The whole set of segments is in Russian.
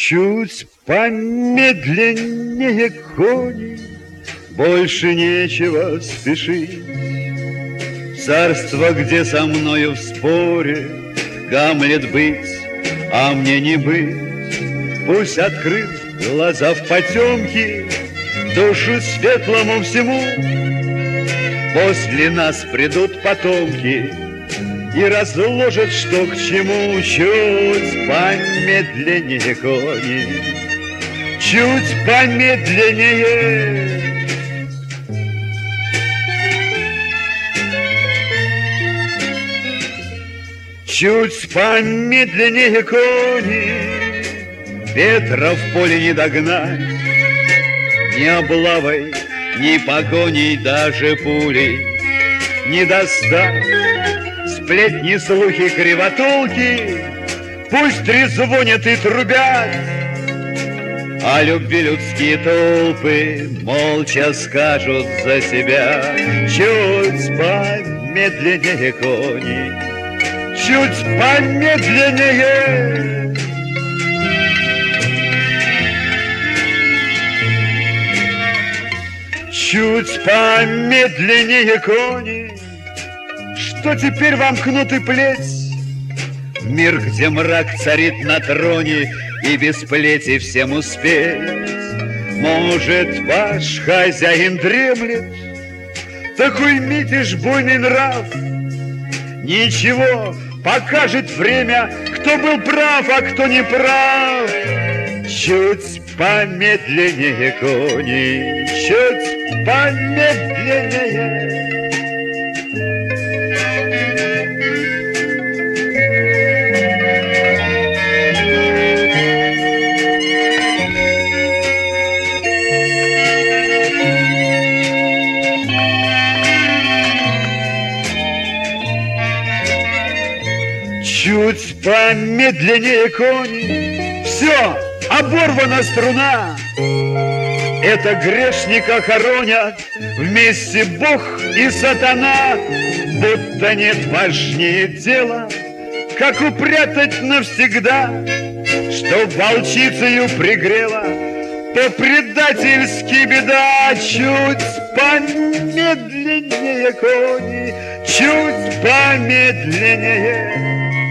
Чуть помедленнее кони, больше нечего спешить. Царство, где со мною в споре Гамлет быть, а мне не быть. Пусть открыт глаза в потемке, душу светлому всему. После нас придут потомки и разложат, что к чему. Чуть помедленнее кони, чуть помедленнее. Чуть помедленнее кони, ветра в поле не догнать. Ни облавой, ни погоней, даже пулей не достать. Сплетни, слухи, кривотолки пусть трезвонят и трубят, а любви людские толпы молча скажут за себя. Чуть помедленнее кони, чуть помедленнее. Чуть помедленнее кони, что теперь вам кнут и плеть? Мир, где мрак царит на троне, и без плети всем успеть. Может, ваш хозяин дремлет, так уймите ж буйный нрав. Ничего, покажет время, кто был прав, а кто не прав. Чуть помедленнее кони, чуть помедленнее. Чуть помедленнее кони, все, оборвана струна. Это грешника хоронят вместе Бог и сатана. Будто нет важнее дела, как упрятать навсегда, чтоб волчицею пригрела по-предательски беда. Чуть помедленнее кони, чуть помедленнее.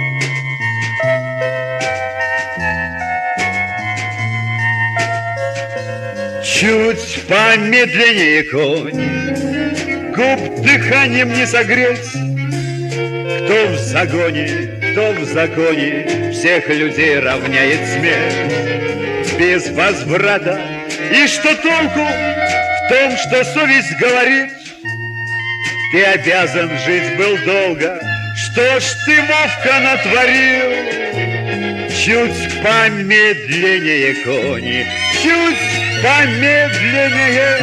Чуть помедленнее кони, губ дыханием не согреть. Кто в загоне, кто в законе, всех людей равняет смерть без возврата. И что толку в том, что совесть говорит? Ты обязан жить был долго, что ж ты, Вовка, натворил? Чуть помедленнее кони, чуть помедленнее.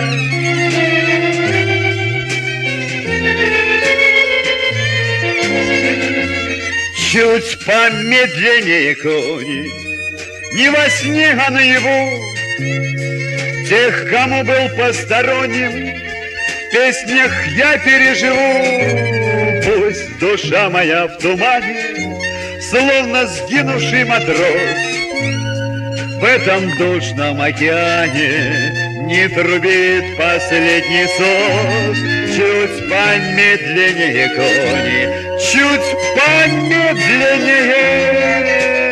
Чуть помедленнее кони, не во сне, а наяву. Тех, кому был посторонним, в песнях я переживу. Пусть душа моя в тумане, словно сгинувший матрос, в этом душном океане не трубит последний сос. Чуть помедленнее кони, чуть помедленнее.